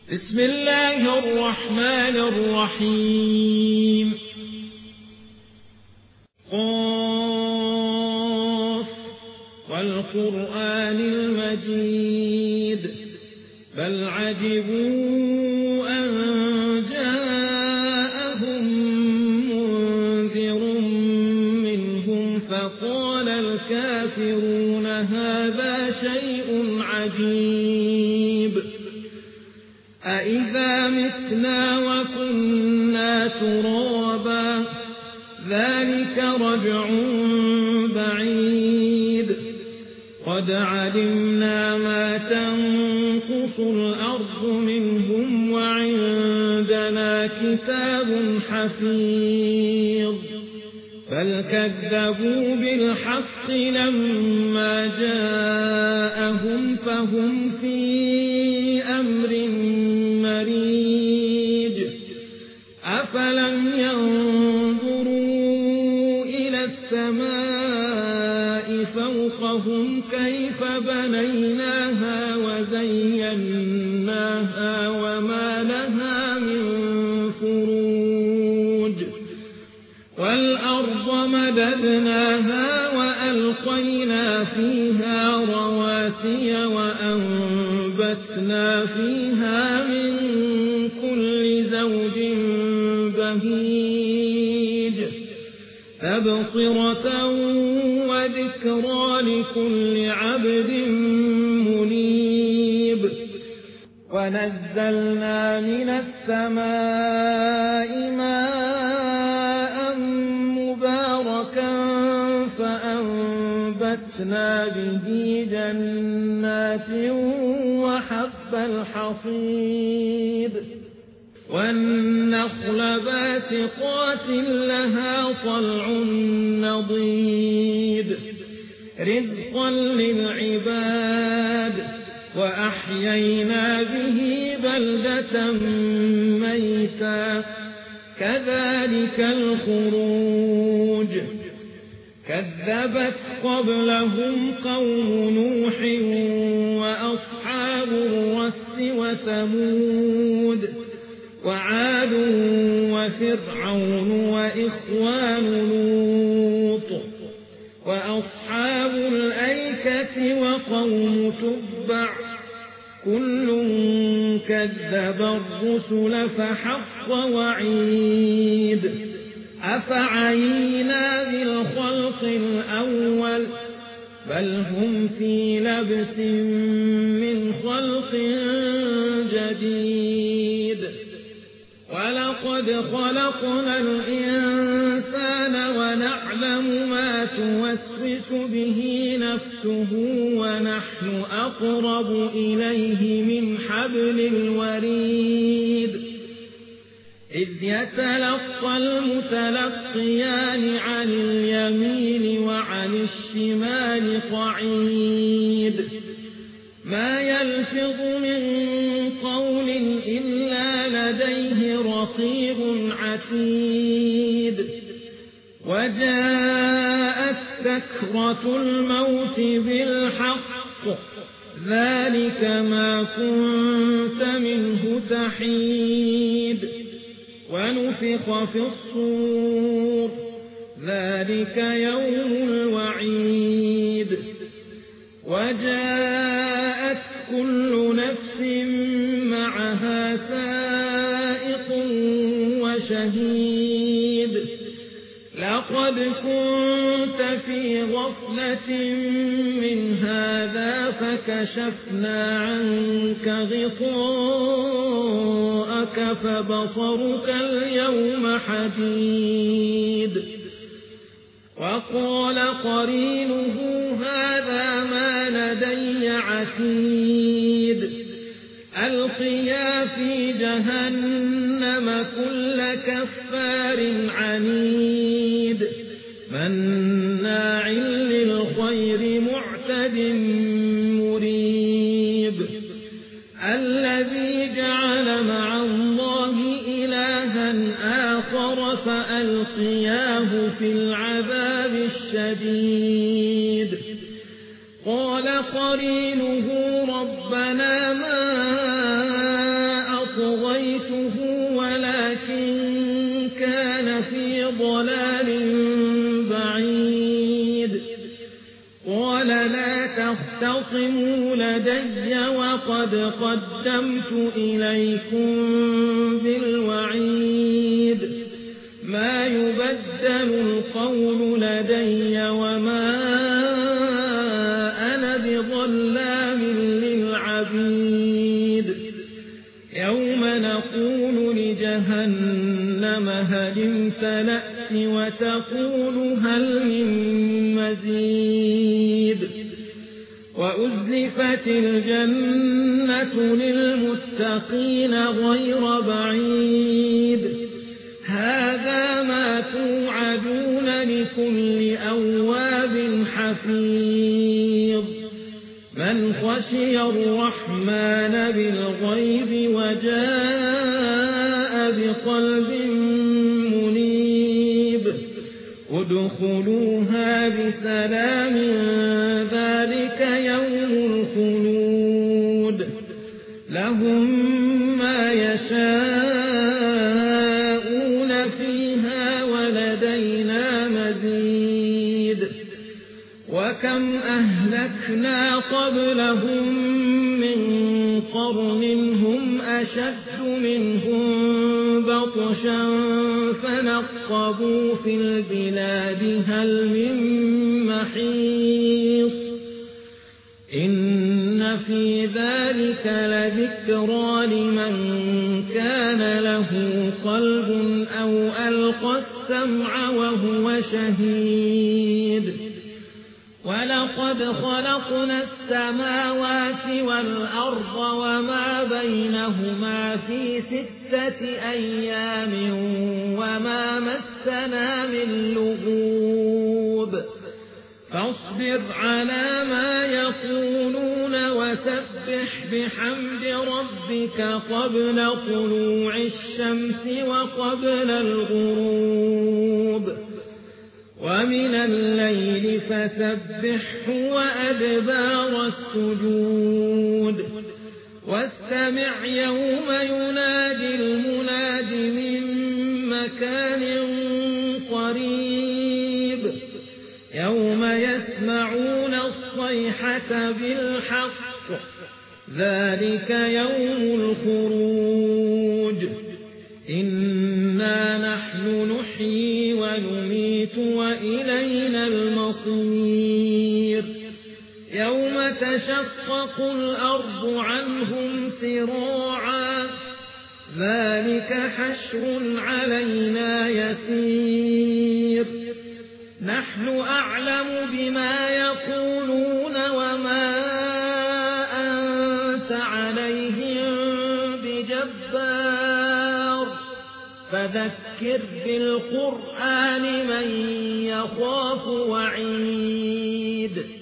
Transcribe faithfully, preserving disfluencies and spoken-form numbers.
بسم الله الرحمن الرحيم. قاف والقرآن المجيد بل عجبوا أن جاءهم منذر منهم فقال الكافرون هذا شيء عجيب أإذا متنا وكنا ترابا ذلك رجع بعيد قد علمنا ما تنقص الأرض منهم وعندنا كتاب حفيظ بل كذبوا بالحق لما جاءهم فهم في أمر مريج أفلم ينظروا إلى السماء فوقهم كيف بنيناها وزيناها وما لها من فروج والأرض مددناها وألقينا فيها رواسي وأنبتنا فيها من كل زوج بهيج تبصرة وذكرى لكل عبد منيب ونزلنا من السماء ماء مباركا فأنبتنا به جنات وحب الحصيد والنخل باسقات لها طلع نضيد رزقا للعباد وأحيينا به بلدة ميتا كذلك الخروج كذبت قبلهم قوم نوح وأصحاب الرس وثمود وعاد وفرعون وإخوان لوط وأصحاب الأيكة وقوم تبع كل كذب الرسل فحق وعيد أفعينا بالخلق الأول بل هم في لبس من خلق جديد ولقد خلقنا الإنسان ونعلم ما توسوس به نفسه ونحن أقرب إليه من حبل الوريد إذ يتلقى المتلقيان عن اليمين وعن الشمال قعيد ما يلفظ من قول إلا لديه رقيب عتيد وجاءت سكرة الموت بالحق ذلك ما كنت منه تحيد ونفخ في الصور ذلك يوم الوعيد وجاءت كل نفس معها سائق وشهيد لقد كنت في غفلة من هذا فكشفنا عنك غطاءك فبصرك اليوم حديد وقال قرينه هذا ما لدي عتيد ألقيا في جهنم كل كفار عنيد مناع للخير معتد مريب الذي جعل مع الله إلها آخر فألقياه في العذاب الشديد قال قرينه ربنا ما تختصموا لدي وقد قدمت إليكم بالوعيد ما يبدل القول لدي وما أنا بظلام للعبيد يوم نقول لجهنم هل امتلأت وتقول هل من مزيد وأزلفت الجنة للمتقين غير بعيد هذا ما توعدون لكل أواب حفيظ من خشي الرحمن بالغيب وجاء بقلب منيب ادخلوها بسلام ذلك يوم الخلود لهم ما يشاءون فيها ولدينا مزيد وكم أهلكنا قبلهم من قرن هم أشد منهم بطشا فنقبوا في البلاد هل من محيص إن في ذلك لذكرى لمن كان له قلب أو ألقى السمع وهو شهيد ولقد خلقنا السماوات والأرض وما بينهما في ستة أيام وما مسنا من لغوب فاصبر على ما يقولون وسبح بحمد ربك قبل طلوع الشمس وقبل الغروب ومن الليل فسبحه وأدبار السجود واستمع يوم ينادي المناد من مكان قريب يوم يسمعون الصيحة بالحق ذلك يوم الخروج إنا نحن نحيي ونميت وإلينا المصير يوم تشقق الأرض عنهم سراعا ذلك حشر علينا يسير نحن أعلم بما يقولون وما أنت عليهم بجبار فذكر بالقرآن من يخاف وعيد